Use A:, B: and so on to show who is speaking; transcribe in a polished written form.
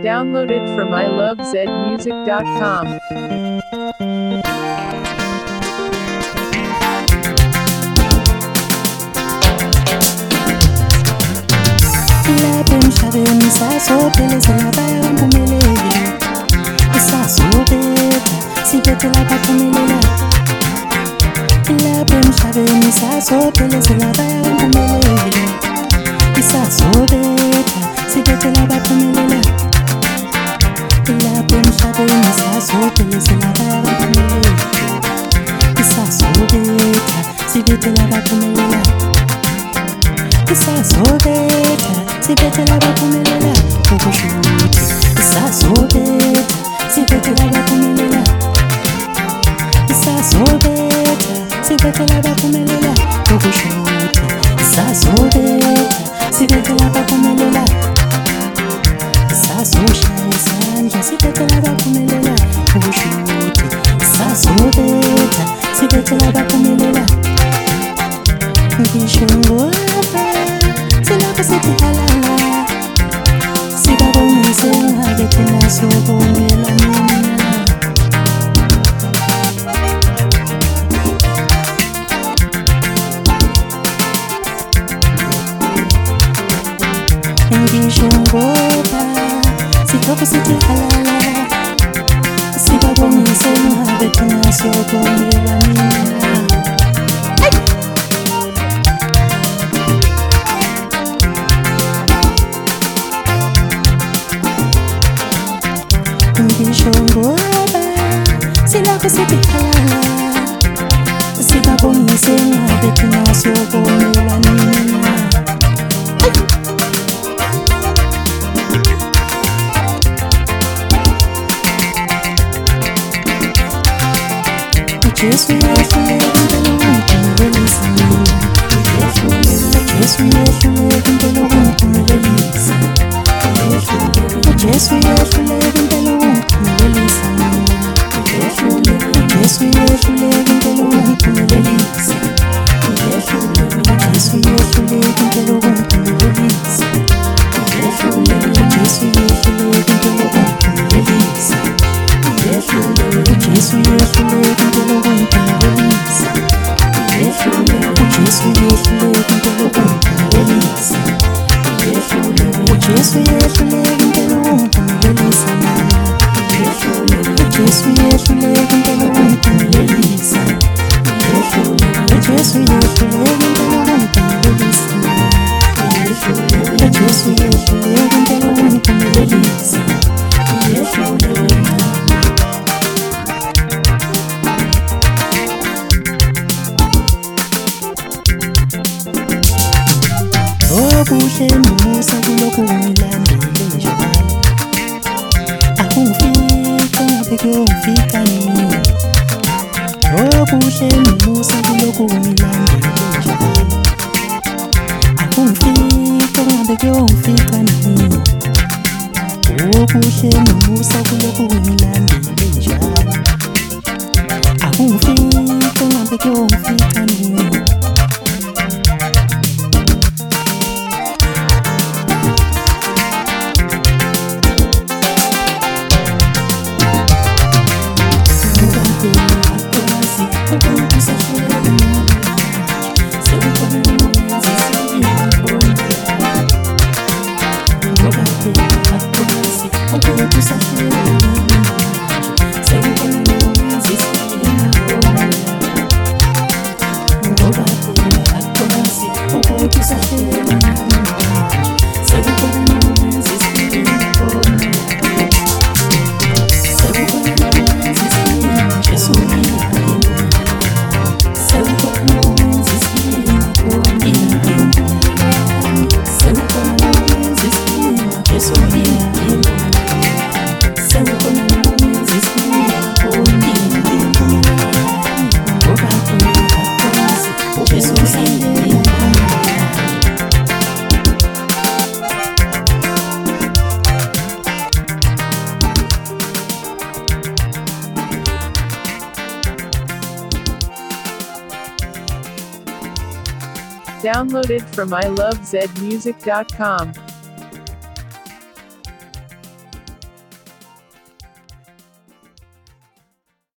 A: Downloaded from ilovezmusic.com.
B: Lapha emhlabeni sasophelezela bayampumeleli, sasophetha siphethela baphumelela. Lapha emhlabeni sasophelezela bayampumeleli, sasophetha siphethela baphumelela. Lapha emhlabeni sasophelezela bayampumeleli, sasophetha siphethela baphumelela. Sasophetha siphethela baphumelela ukushuthi, sasophetha siphethela baphumelela. Sasophetha siphethela baphumelela ukushuthi, sasophetha siphethela baphumelela. Sasoshaya isandla siphethela baphumelela ukushuthi, sasophetha siphethela baphumelela. Ngisho ngoba silapho sithi halala, sibabongise ngabe thina sobongela mina. Ngisho ngoba silapho sithi halala, sibabongise ngabe thina sobongela mina. Ngisho ngoba silapho sithi halala, sibabongise ngabe thina sobongela mina. uJesu yehluleka impela ukungiphumelelisa mina. uJesu yehluleka impela ukungiphumelelisa. uJesu yehluleka impela ukungiphumelelisa mina. uJesu yehluleka impela ukungiphumelelisa. uJesu yehluleka impela ukungiphumelelisa. uJesu yehluleka impela ukungiphumelelisa. uJesu yehluleka impela ukungiphumelelisa. uJesu yehluleka impela ukungiphumelelisa. uJesu yehluleka impela ukungiphumelelisa mina. uJesu yehluleka impela ukungiphumelelisa. uJesu yehluleka impela ukungiphumelelisa mina. uJesu yehluleka impela ukungiphumelelisa. Okuhle nomusa kulokhu ungilandele njalo, akungifika ngabe kuyongifika nini. Okuhle nomusa kulokhu ungilandele njalo, akungifika ngabe kuyongifika nini. Okuhle nomusa kulokhu ungilandele njalo, akungifika ngabe kuyongifika nini.
A: Downloaded from ilovezmusic.com.